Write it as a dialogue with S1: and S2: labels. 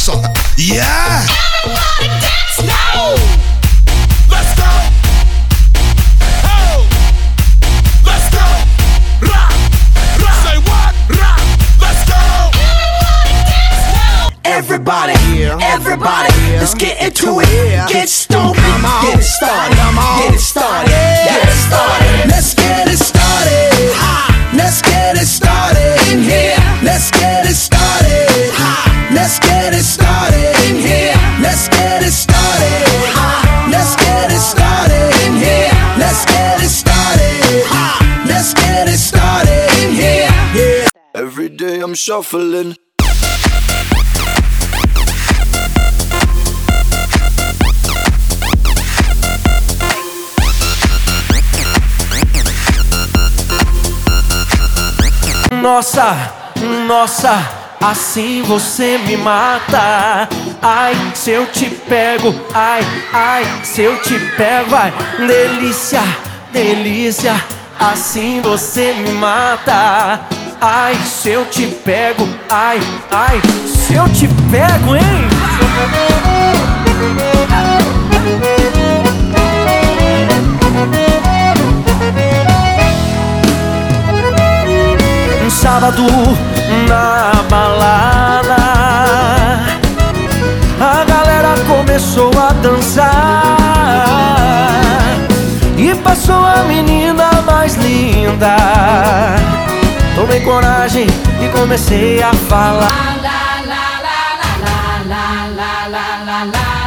S1: só. Yeah!
S2: Everybody dance now! Let's go! Oh! Let's go! Rock! Rock! Say what? Rock! Let's go! Everybody dance now! Everybody, let's get into it. Get stupid, get it started, get it started, get it started. Let's get it started. Let's get it started in here. Let's get it started. Let's get it started in here. Let's get it started. Let's get it started in here. Let's get it started. Let's get it started in here. Yeah.
S3: Every day I'm shuffling.
S4: Nossa, nossa, assim você me mata. Ai, se eu te pego, ai, ai, se eu te pego, vai. Delícia, delícia, assim você me mata. Ai, se eu te pego, ai, ai, se eu te pego, hein? Um sábado na balada, a galera começou a dançar e passou a menina mais linda. Tomei coragem e comecei a falar.
S2: La la la la la la la la la.